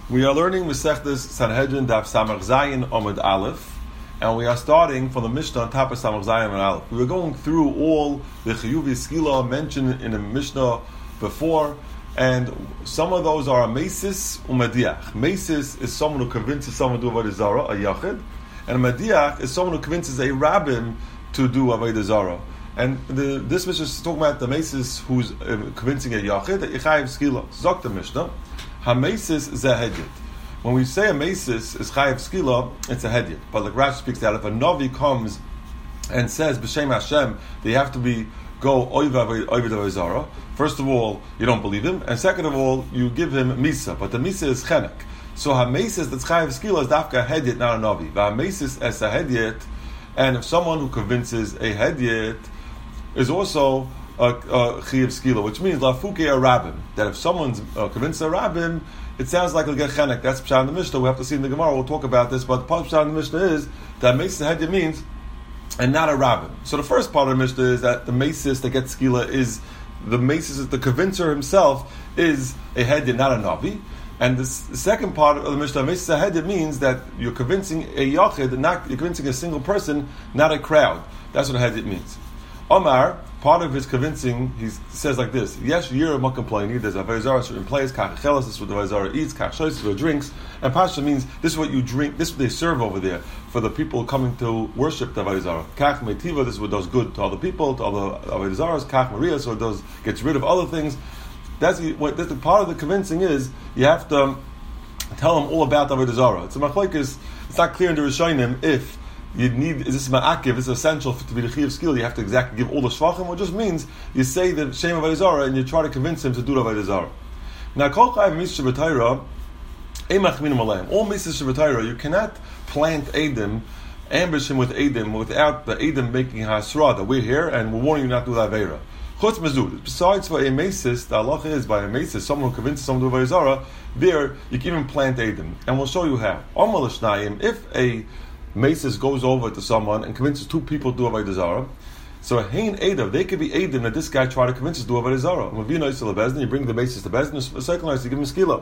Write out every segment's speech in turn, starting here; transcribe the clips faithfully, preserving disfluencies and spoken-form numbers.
We are learning Masechtas Sanhedrin Daf Samach Zayin Omid Aleph, and we are starting from the Mishnah on top of Samach Zayin Omid Aleph. We were going through all the Chiyuvi Skila mentioned in the Mishnah before, and some of those are a Mesis Umadiach. Mesis is someone who convinces someone to do Avodah Zarah, a Yachid, and a Madiach is someone who convinces a Rabbim to do Avodah Zarah. And the, this Mishnah is talking about the Mesis who's uh, convincing a Yachid, a Chayiv Skila. Zok the Mishnah. Ha-mesis is a hedyot. When we say a mesis is chayiv skila, it's a hedyot. But like Rashi speaks out, if a Navi comes and says b'shem Hashem, they have to be go oiva oiva zara. First of all, you don't believe him, and second of all, you give him misa. But the misa is chenek. So ha-mesis that's chayiv skila is dafka a hedyot, not a Navi. But ha-mesis as a hedyot, and if someone who convinces a hedyot is also a chiyuv skila, which means lafuke a rabbim. That if someone's uh, convinced a rabbim, it sounds like he'll get chenek. That's pshat in the Mishnah. We have to see in the Gemara. We'll talk about this, but the part of pshat in the Mishnah is that mesis hedyot means and not a rabbim. So the first part of the Mishnah is that the mesis that gets skila is the mesis, the convincer himself is a hedyot, not a navi. And this, the second part of the Mishnah, mesis hedyot means that you're convincing a yachid, not you're convincing a single person, not a crowd. That's what a hedyot means. Omar, part of his convincing, he says like this: Yes, you're a complaining. There's a Avodah Zarah certain place. Kach chelas, this is what the Avodah Zarah eats. Kach shoyis, this is what it drinks. And Pasha means this is what you drink. This is what they serve over there for the people coming to worship the Avodah Zarah. Kach metiva, this is what does good to other people, to other Avodah Zarahs. Kach Maria, so it does gets rid of other things. That's what. That's the part of the convincing is. You have to tell them all about the Avodah Zarah. It's a machlokes. It's not clear in the Rishonim if you need, is this ma'akiv, is essential to be the chiyuv skill, you have to exactly give all the shvachim, or just means you say the shem of Avodah Zarah and you try to convince him to do the Avodah Zarah. Now, kol chayiv mitzvah b'Torah, eimach minum aleim. All mitzvahs b'Torah, you cannot plant Edom, ambush him with Edom, without the Edom making hasra, that we're here and we're warning you not to do the Aveira. Chutz mezud. Besides for a mesis, the halacha is by a mesis, someone who convinces someone to do Avodah Zarah, there you can even plant Edom. And we'll show you how. Amal l'shnayim, if a mesis goes over to someone and convinces two people to do Avodah Zarah, so hein Edav, they could be Edim that this guy tried to convince us to do Avodah Zarah. You bring the mesis to Bezdin, the second night you give him a skila.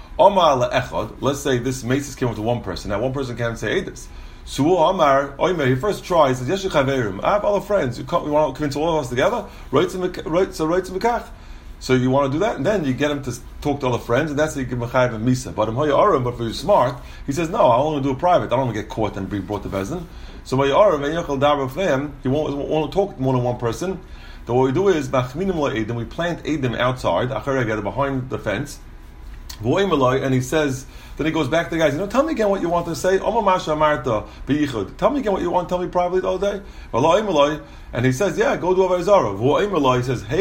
Omar le'echad, let's say this mesis came with one person. Now one person can't say Edis. Su'u Omar, Oimer, he first tries, he says, Yesh chaverim, I have other friends, you, you want to convince all of us together? Right, so right to Mekach. So you want to do that, and then you get him to talk to other friends, and that's how you give Mechayiv and Misa. But but if you're smart, he says, no, I want to do it private. I don't want to get caught and be brought to Bezdin. So he won't, won't talk to more than one person. So what we do is, then we plant Edom outside, behind the fence, and he says, then he goes back to the guys, you know, tell me again what you want to say. Tell me again what you want to tell me privately all day. And he says, yeah, go do Avodah Zarah. He says,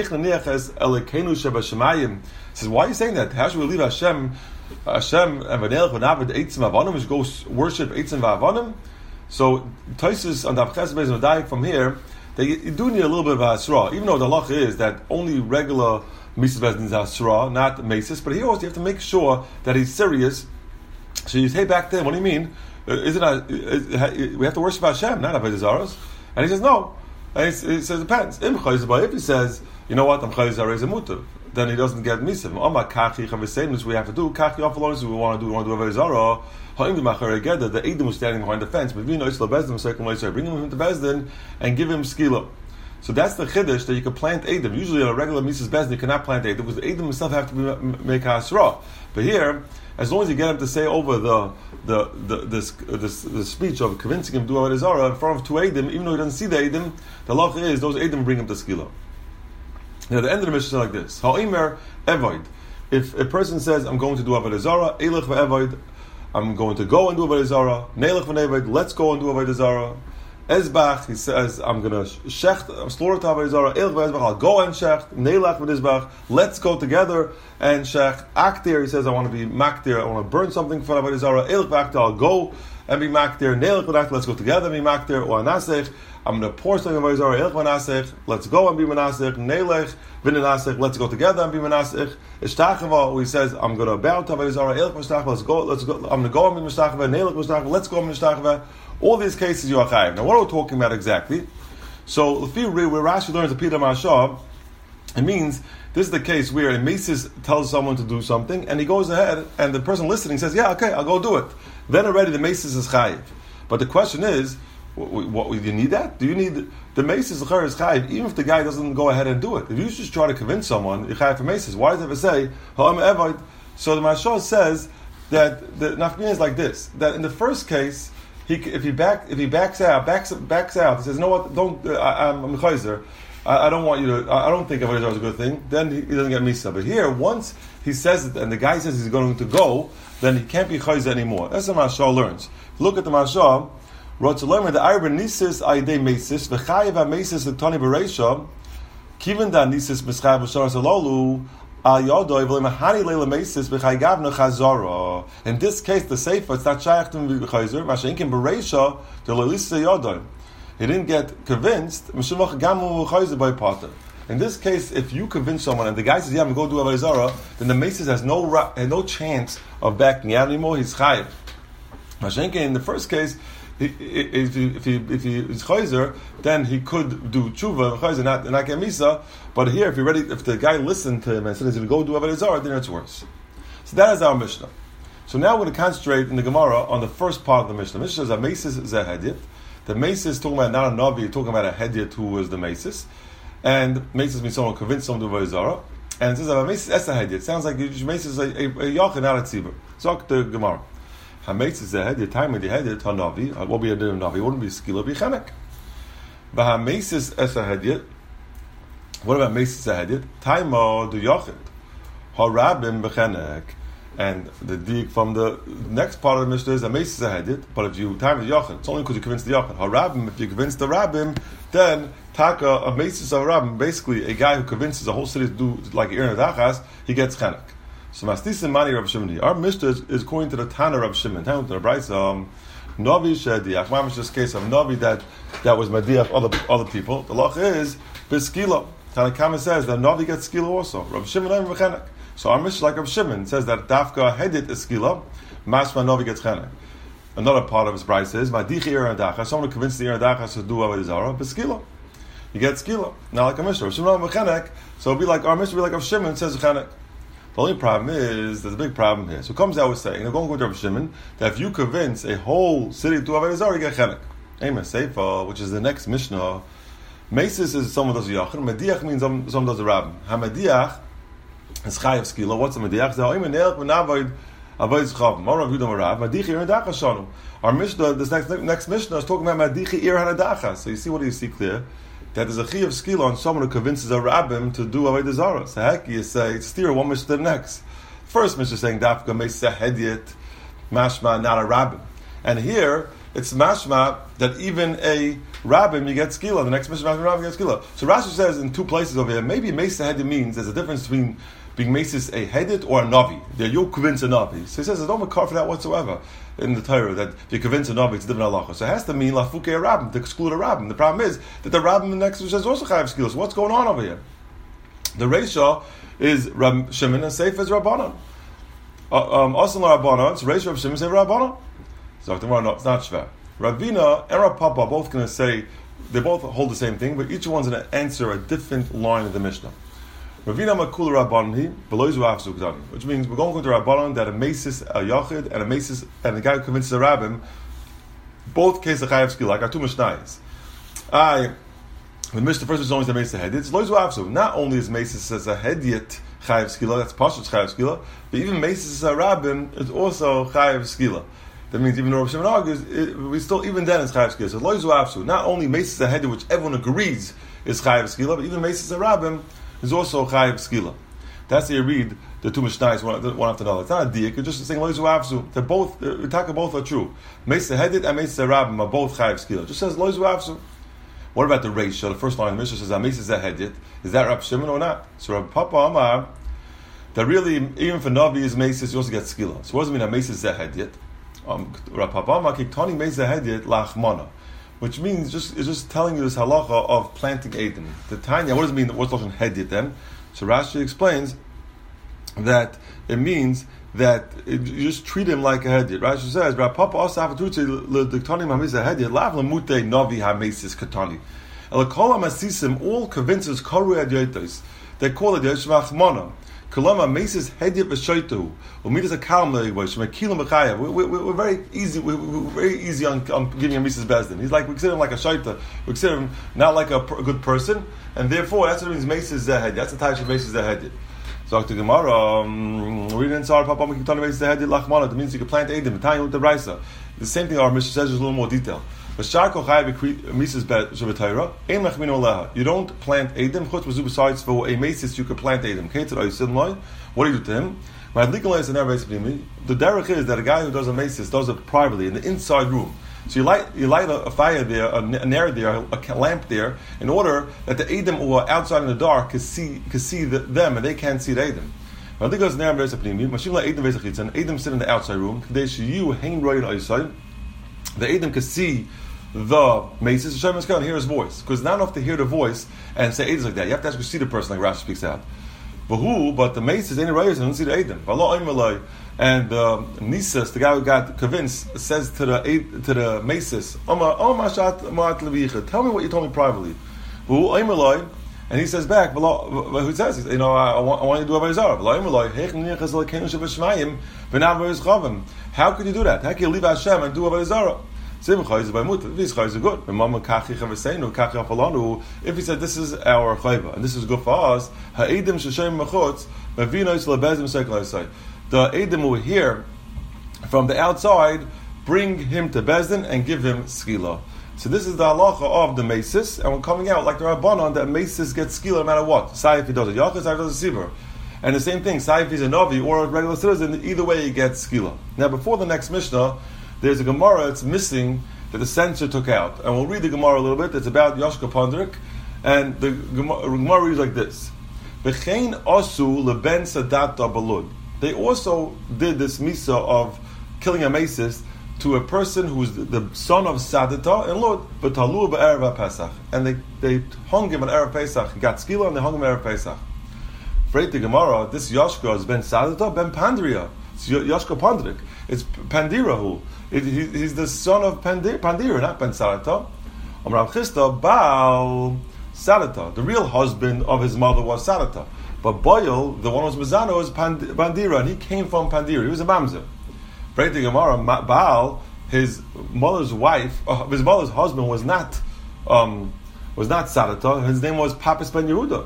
he says, why are you saying that? How should we leave Hashem, Hashem, and we should go worship Eitzim Va'avanim? So, Taisus on Daf Ches Beis Medayik from here, they do need a little bit of Hasra, even though the halacha is that only regular Mitzvah Bezdin is Hasra, not Mesis, but here also you have to make sure that he's serious. So you say back to him, what do you mean? Is it a, is, we have to worship Hashem, not Avodah Zarah? And he says, no. And he, he says, it depends. If he says, you know what, I'm Chayiv Zareh Zemutav, then he doesn't get Mitzvah. Omar Kachi Chavisayim, this we have to do. Kachi Afalon, we want to do, we want to do Avodah Zarah. The Edom was standing behind the fence. Bring him to Bezdin and give him skila. So that's the chiddush that you can plant Edom. Usually on a regular Mises Bezdin you cannot plant Edom because the Edom himself have to be, make hasra. But here, as long as you get him to say over the the the this, this, the speech of convincing him to do Avodah Zarah in front of two Edom, even though he doesn't see the Edom, the law is those Edom bring him to skila. Now the end of the mission is like this: Ha'omer evoid. If a person says, "I'm going to do Avodah Zarah," Eilach ve'evoid, I'm going to go and do Avodah Zarah. Neilach ve'evoid, let's go and do Avodah Zarah. Ezbach, he says, I'm going to shecht, I'm slaughter to Avodah Zarah. Eilach ve'ezbach, I'll go and shecht. Neilach ve'ezbach, let's go together and shecht. Aktir, he says, I want to be maktir, I want to burn something for Avodah Zarah. Eilach ve'aktir, I'll go and be maktir. Neilach ve'aktir, let's go together and be maktir. Or anasech, I'm going to pour something of Avodah Zarah. Eilach ve'anasech, let's go and be manasech. Neilach ve'anasech, let's go together and be manasech. Ishtachava, he says, I'm going to bow to Avodah Zarah. Eilach ve'ashtachava, let's go, let's go, I'm going to go and be mishtachava. Neilach ve'ashtachava, let's go and be mishtachava. All these cases you are chayiv. Now, what are we talking about exactly? So, where Rashi learns the Pidam Hashab, It means this is the case where a mesis tells someone to do something, and he goes ahead, and the person listening says, "Yeah, okay, I'll go do it." Then already the mesis is chayiv. But the question is, what, what, do you need that? Do you need the mesis is chayiv even if the guy doesn't go ahead and do it? If you just try to convince someone you're chayiv for mesis, why does it ever say ha'am evad? So the Mashal says that the nafmin is like this: that in the first case, he if he back if he backs out, backs backs out, he says, "No, what? Don't. Uh, I, I'm a chayzer. I, I don't want you to. I don't think avodah zarah is a good thing." Then he, he doesn't get misa. But here, once he says it, and the guy says he's going to go, then he can't be chayzer anymore. That's what Mashal learns. Look at the Mashal. Wrote to learn the Arba Nisis Aidei Mesis v'Chayiv HaMesis L'Tani Bereisha Kiven Da Nisis Mischayev B'Shana Salolu Al Yodoi V'Lemahani Leila Mesis V'Chayigavna Chazara. In this case, the Sefer it's not Shaykh to Chayzer. Mashenkin Bereisha the Lelisa Yodoi. He didn't get convinced. Mishumach Gamu Chayzer by Potter. In this case, if you convince someone and the guy says, "Yeah, I'm going to go do Avodah Zarah," then the Mesis has no ra- no chance of backing out anymore. He's Chayiv. Mashenkin in the first case. He, if he if he if he is chayzer, then he could do tshuva chayzer, not not get misa. But here, if he ready, if the guy listened to him and said he's going to go do avodah zarah, then it's worse. So that is our Mishnah. So now we're going to concentrate in the Gemara on the first part of the Mishnah. Mishnah is a mesis zehedit. The mesis is talking about not a navi, you're talking about a hedit who was the mesis, and mesis means someone convinced someone to do avodah zarah. And it says a mesis es a hedit. Sounds like mesis is a, a, a yachid, not a tzibur. Zok the Gemara. Hametz is a head, the time of the head, Hanavi, what will be a din of Navi? It wouldn't be skila, be chenek. But Hametz es a head, what about Mesis a head? Time of the Yochid, Harabim bechenek. And the dig from the next part of the Mishnah is a Mesis a head, but if you time the Yochid, it's only because you convince the Yochid. Harabim, if you convince the Rabbim, then Taka, a Mesis of Rabbim, basically a guy who convinces the whole city to do like Ir Nadachas, he gets chenek. So Mastis Mani Rav Shimon. Our Mishnah is, is according to the Tana Rav Shimon. Tana to the Brayso, um, Navi Shediach. Mamish this case of Navi that that was Mediach other other people. The loch is Biskila. Tana Kama says that Navi gets skila also. Rav Shimon and Rechenek. So our Mishnah like Rav Shimon says that Dafka Hedit is skila. Mashma Navi gets chenek. Another part of his Brayso is Madichi Ir Adacha. Someone convinced the Ir Adacha to do Avodah Zarah. Biskila. You get skila. Now like a Mishnah. Rav Shimon and Rechenek. So it'll be like our Mishnah will be like Rav Shimon says Rechenek. The only problem is, there's a big problem here. So it comes out with saying, they're going to go to Rav Shimon, that if you convince a whole city to Avodah Zarah, you get chenek. Amen. Seifa, which is the next Mishnah, Mesis is someone does a yachid, Mediach means someone does a rabbin. HaMediach is chayav skila. What's a Mediach? Our Mishnah, this next, next Mishnah is talking about Madichi Ir Hanadacha. So you see, what do you see clear? That there's a chayav skila on someone who convinces a rabbim to do avodah zarah. So heck, you say steer one mishnah to the next. First mishnah saying dafka meisa hedyet mashma, not a rabbim, and here it's mashma that even a rabbim you get skila. The next mishnah rabbim you get skila. So Rashi says in two places over here, maybe meisa hedyet means there's a difference between being mesis a hedyet or a navi. That you convince a navi. So he says there's no makar for that whatsoever in the Torah, that if you convince a navi, it's different halacha. So it has to mean lafuke a rabbin, to exclude a rabbin. The problem is that the rabbin in the next says also chayav skills. So what's going on over here? The Reisha is Rab Shimon and Seif is Rabbanon. Also uh, um, Rabbanon, it's Reisha Rab Shimon and Seif Rabbanon. So no, it's not shver. Ravina and Rav Papa are both going to say, they both hold the same thing, but each one's going to answer a different line of the Mishnah. Ravina makul Rabbanon, below Zuavsu Gdani, which means we're going to go to Rabbanon that a Mesis a Yachid and a Mesis and a guy who convinces a Rabbim, both cases of chayav skill, like our two Mishnayos. I the Mishnah first is always the Mesis head. It's loizu avsu. Not only is Mesis as a hedyet chayav skila, that's pashut chayav skila, but even Mesis as a Rabbim is also chayav skila. That means even though Rav Shimon argues, it, we still even then it's chayav skila. So loizu avsu. Not only Mesis a hedyet, which everyone agrees is chayav skila, but even Mesis a Rabbim is also chayav skila. That's how you read the two Mishnayos one, one after another. It's not a diak, it's just saying loizu avsu. They're both, Ritaka both are true. Mesis a hedyet and Mesis a Rabbim are both chayav skila. It just says loizu avsu. What about the Reisha? The first line of the Mishnah says Mesis a hedyet. Is that Rav Shimon or not? So Rav Papa Amar, that really, even for Navi is Mesis, you also get skila. So what does it mean that Mesis a hedyet? Um, Rav Papa Amar, Kiktani Mesis a hedyet lachmana. Which means, just it's just telling you this halacha of planting Eden. The Tanya, what does it mean? What's the hedyet then? So Rashi explains that it means that it, you just treat him like a hedyet. Rashi says, "Rav Papa also have to do the Diktani Mamis a hedyet. Lav lemute Navi hamesis katani. Elakol hamasisim all convinces karu adyotos they call it Yeshua Chmona. Kolama Mesis Hediyat V'Shoytu. Umidas a Kalam Leigboy. Shemekilim B'Chayav. We're very easy. We're, we're very easy on, on giving him Mesis Bezdin. He's like we consider him like a Shaita. We consider him not like a, a good person, and therefore that's what it means. Mesis Zehediyat. That's the type of Mesis Zehediyat. So to Gemara, um, we didn't start Papa Mikitana Mesis Zehediyat Lachmana. That means you can plant Edim. Tanya with the Raisa. The same thing our Mishnah says. There's a little more detail. You don't plant Edim, besides for a masis you could plant Edim. What do you do to him? The derech is that a guy who does a masis does it privately in the inside room. So you light you light a, a fire there, a, a nair there, a, a lamp there, in order that the Edim who are outside in the dark can see can see the, them and they can't see the Edim. Edim sit in the outside room. The Edim can see the maces, Hashem is going to hear his voice. Because it's not enough to hear the voice and say Eidim like that. You have to actually see the person, like Rashi speaks out. But who? But the maces ain't right, don't see the Eidim. And uh, Nisas, the guy who got convinced, says to the to the maces, tell me what you told me privately. And he says back, who says, you know, I, I, want, I want you to do Avodah Zarah. How could you do that? How can you leave Hashem and do Avodah Zarah? If he said this is our chayva and this is good for us, the Edim who hear from the outside bring him to Bezdin and give him skila. So this is the halacha of the mesis, and we're coming out like the Rabbanon that mesis gets skila no matter what. Say if he does a yachid, say if he does a sivur. And the same thing, say if he's a novi or a regular citizen, either way he gets skila. Now before the next Mishnah, there's a Gemara that's missing that the censor took out. And we'll read the Gemara a little bit. It's about Yoshka Pondrik. And the Gemara, Gemara reads like this. V'chein osu leben sadata balud. They also did this misa of killing a masis to a person who's the son of Sadata and Lud, but talu b'erev Pesach. And they, they hung him on Erev Pesach. He got skila and they hung him on Erev Pesach. Freit the Gemara, this Yoshka is ben Sadata, ben Pandria. It's Yoshka Pondrik. It's Pandira who. It, he, he's the son of Pandira, Pandira not Ben Sarata. Amrav Chisda, Baal Sarata. The real husband of his mother was Sarata. But Boyle, the one who was Mizano, was Pand- Pandira, and he came from Pandira. He was a Mamzer. Break the Gemara, Baal, his mother's wife, uh, his mother's husband was not um, was not Sarata. His name was Papis Ben Yehuda.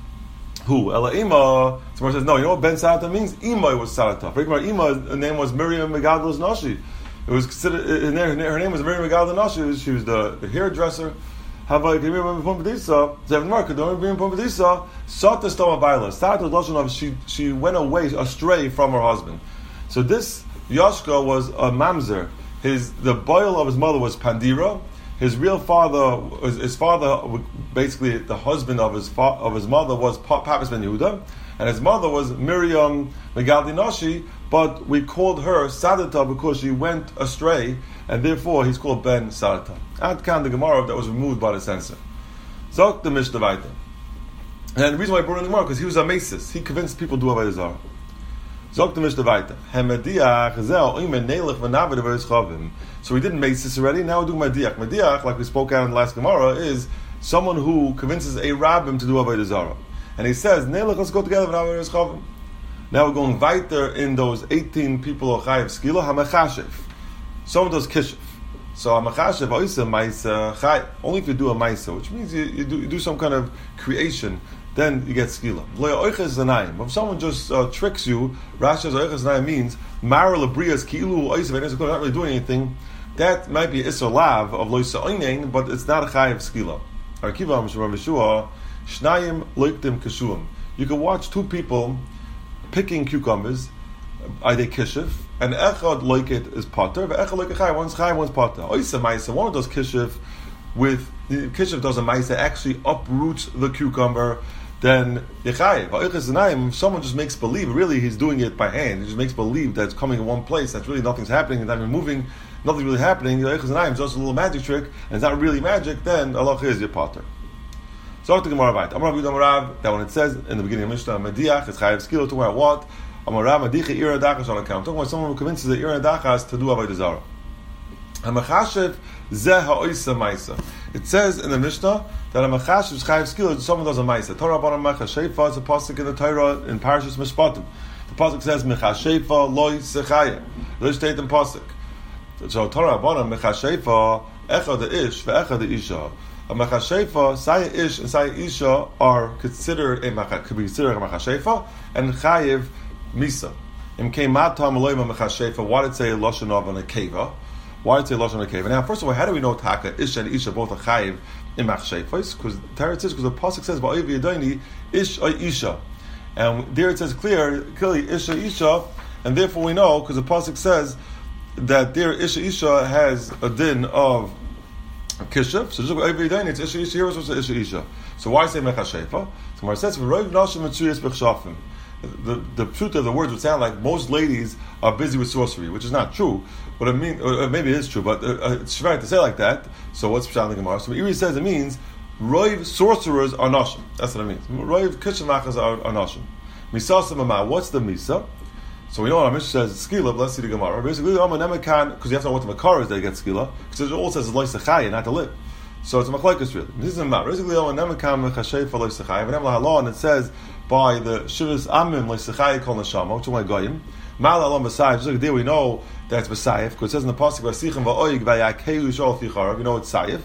Who? Ela Ima. Someone says, no, you know what Ben Sarata means? Ima was Sarata. For example, Ima's name was Miriam Megadlos Nashi. It was considered, her name, her name was Miriam Megadlos Nashi. She was the, the hairdresser. How about you remember Pombedisa? Seven Mark, don't remember Pombedisa? Sata Stoma Baila. Sarata Lashon, she she went away astray from her husband. So this Yoshka was a mamzer. His the boil of his mother was Pandira. His real father, his, his father, basically the husband of his fa- of his mother was pa- Papis Ben Yehuda, and his mother was Miriam Megaldi Nashi. But we called her Sadata because she went astray, and therefore he's called Ben Sadata. Ad Kan the Gemara that was removed by the censor. Zok the Mishnah Vaita. And the reason why I brought in the Gemara because he was a masis. He convinced people to do Avodah Zarah. Zok the Mishnah Vaita. So we did masis already. Now we're doing Mediach. Mediach, like we spoke out in the last Gemara, is someone who convinces a rabbim to do Avodah Zarah, and he says, "Neilach, let's go together with Avodah Zarah." Now we're going weiter in those eighteen people of Chayav Skila, HaMechashev. Someone does Kishev. So HaMechashev, Oisa, Maisa, Chay. Only if you do a Maisa, which means you, you, do, you do some kind of creation, then you get Skila. If someone just uh, tricks you, Rasha's Oiches Zanayim means, Mara Labrias Kilu, Oisa, Venezuela, not really doing anything. That might be Isser Lav of Loisa Oinen, but it's not a Chayav Skila. Arkiva, Mishra Vishua, Shnayim Loiktim Kashuim. You can watch two people picking cucumbers, are they kishiv, and echad like it is potter, but echad like a chay, one's chay, one's potter. Oisa maisa, one of those kishiv with the kishiv does a maisa actually uproots the cucumber, then yechai. If someone just makes believe, really he's doing it by hand, he just makes believe that it's coming in one place, that's really nothing's happening, it's not even moving, nothing's really happening, it's just a little magic trick, and it's not really magic, then Allah is your potter. So to Gemara Vayt. Amar Rav Rav, that when it says in the beginning of Mishnah, Mediach, it's Chayav Skila, talking about what? Amar Rav, Medicha Ira Dachas on account. Talking about someone who convinces the Ira Dachas to do Avodah Zarah. Hamachashev zeh ha'oisa ma'isa. It says in the Mishnah that a machashev is chayiv skila. Someone does a ma'isa. Torah b'ana machashefa is a pasuk in the Torah in Parashas Mishpatim. The pasuk says mechashefa loy sechaya. Let's take the pasuk. So Torah b'ana mechashefa echad the ish ve'echad the isha. A machashefa, saya ish and saya isha are considered a macha, could be considered a machashefa and chayiv misa. In keimat ha'maloyim machashefa, why did it say lashon of an akeva? Why did it say lashon of an akeva? Now, first of all, how do we know taka ish and isha both are chayiv in machashefas? Because Torah says, because the pasuk says ba'oiv yadayni ish or isha, and there it says clear clearly isha isha, and therefore we know because the pasuk says that there isha isha has a din of Kishav, so just every day it's Isha Isha, here was Isha Isha. So why say Mechashefa? So when it says, the, the truth of the words would sound like most ladies are busy with sorcery, which is not true, but it mean, or maybe it is true, but uh, it's right to say like that. So what's Pshat in the Gemara? So Iri says it means, Roiv sorcerers are Nashim. That's what it means. Roiv Kishamachas are, are Nashim. Misa Samama, what's the Misa? So we know what our Mishnah says, skila, but let's see the Gemara. Basically, because you have to know what the makar is that gets skila, because it all says loy sechaya, not to live. So it's a machlokes really. This is a matter. Basically, and it says by the shivas amim loy sechaya kol neshama, which is like goyim. Mal alon b'sayif. Just like there we know that it's b'sayif, because it says in the pasuk v'asichem v'oig v'yakeu shol ficharav. We know it's sayif.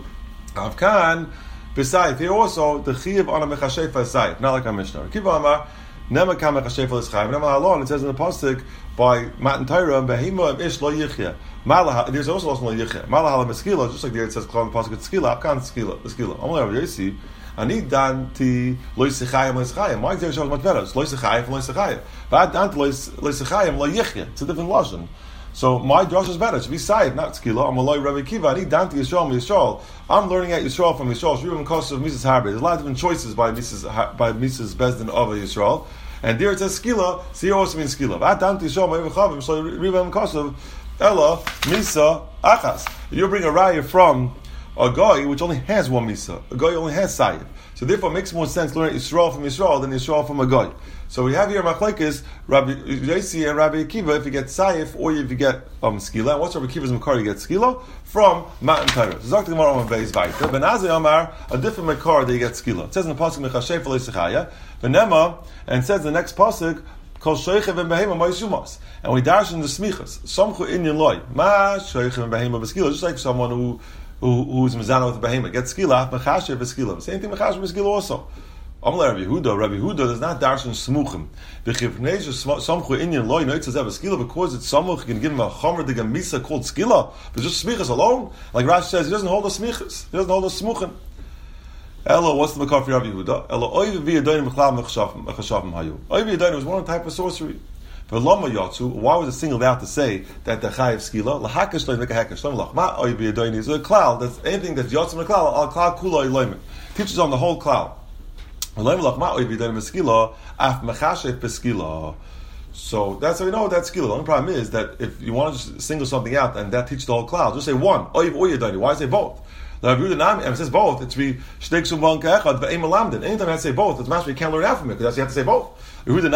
Avkan b'sayif. Here also the chiyav on a mechashefa sayif, not like our Mishnah. Kiva Amar. Nema kam mechashefa l'schayim. Nema alon. It says in the pasuk by Matan Torah behema ish lo yichya. Malaha. There's also also lo yichya. Malaha l'meskila. Just like there it says called the pasuk it's skila. Avkan skila. Skila. Only over Yesi. Ani danti lo yichayim lo yichayim. Why is there shows much better? It's lo yichayim lo yichayim. But danti lo yichayim lo yichya. It's a different lashon. So my drush is better. It should be Saif, not Skila. I'm a loy Rabbi Kiva. I need Danti Yisrael, Yisrael. I'm learning at Yisrael from Yisrael. Shuvim Kosev of Mises Harbe. There's a lot of different choices by Mises by Mises Bezdin of Yisrael. And there it says Skila. See, also means Skila. But Danti Yisrael, Ma'ivim Chavim. So Ribam Kosev, Ella Misa Achas. You bring a raya from a guy which only has one Misa. A guy only has Saif. So therefore, it makes more sense to learn Yisrael from Yisrael than Yisrael from a guy. So we have here Machlekes, Rabbi Yossi and Rabbi Akiva, if you get Saif or if you get um, Skila. And what's Rabbi Akiva's Makar? You get Skila from Matan Torah. So Zakti Gemara on Beis Vayter. Benazai Amar, a different Makar that you get Skila. It says in the pasuk Mechashefa Leisechaya, Benema, and it says in the next pasuk Kol Shoichev and Behema Ma'isumas. And we dash in the Smichas. Somchu Inyan Loy. Ma Shoichev and Behema Beskila. Just like someone who who who's Mizana with the Behema gets Skila, Mechashev Beskila. Same thing Mechashev Beskila also. Amalei Rabbi Yehuda, Rabbi Yehuda does not darshan smuchim. B'chivnei samchu inyan loy noitzes have a skila because it's samuch. You can give him a chomer de gemisa called skila, but just smichas alone. Like Rashi says, he doesn't hold the smichas. He doesn't hold the smuchim. Elo, what's the makar for Rabbi Yehuda? Elo oiv v'yadonim mechlav mechashavim hayu. Oiv v'yadonim was one type of sorcery. But lama yatsu, why was it singled out to say that the chayiv skila lahakesh loy make a hakesh loy lach ma oiv v'yadonim is a cloud. That's anything that's yatsu in a cloud. Al cloud kula iloyim teaches on the whole cloud. So that's how we know that's skila. The only problem is that if you want to single something out and that teaches the whole cloud, just say one. Why say both? And it says both. It's be anytime I say both, it's master you can't learn out from it because you have to say both. If it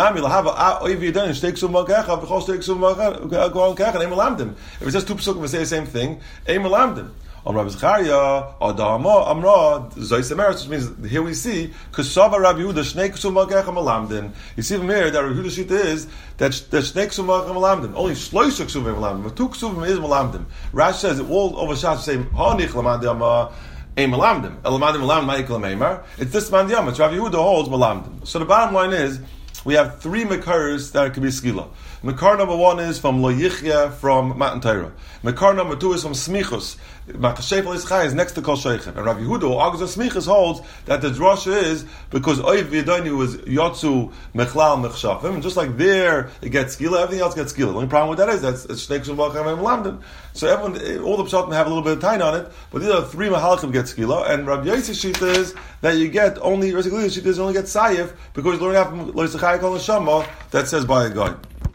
says two psukim, we say the same thing. On Rabbi Zechariah, Adama, Amra, Zoysemeres, which means here we see Kusava Rabbi Yehuda Shnei Ksum Malkecha Malamdin. You see from here that Rabbi Yehuda's shita is that that Shnei Ksum Malkecha Malamdin. Only Shloisha Ksum Malamdin, but two Ksuvim is Malamdin. Rashi says it all overshadows the same Hanich Lamandim a Malamdim. Elamandim Malamdim Ma'ikal Meimar. It's this Mandiyam. It's Rabbi Yehuda holds Malamdim. So the bottom line is we have three Makars that could be Skila. Makar number one is from Lo Yichya from Matan Torah. Makar number two is from Smichus. Machashefa L'Ischai is next to Kol Sheichem. And Rabbi Yehuda, or Agza Smichus, holds that the drasha is because Oiv V'Yadoni was Yotzu Mechlal Mechshafim. Just like there it gets Skila, everything else gets Skila. The only problem with that is that's Shnei Ksum V'Achem and Lamdan. So everyone, all the Pshatim have a little bit of time on it, but these are three Mahalchim get Skila. And Rabbi Yossi's shita is that you get only, Rabbi Yossi's shita is only get Sayif because you learn out from Lo Yichai Kol Neshama that says by a guy.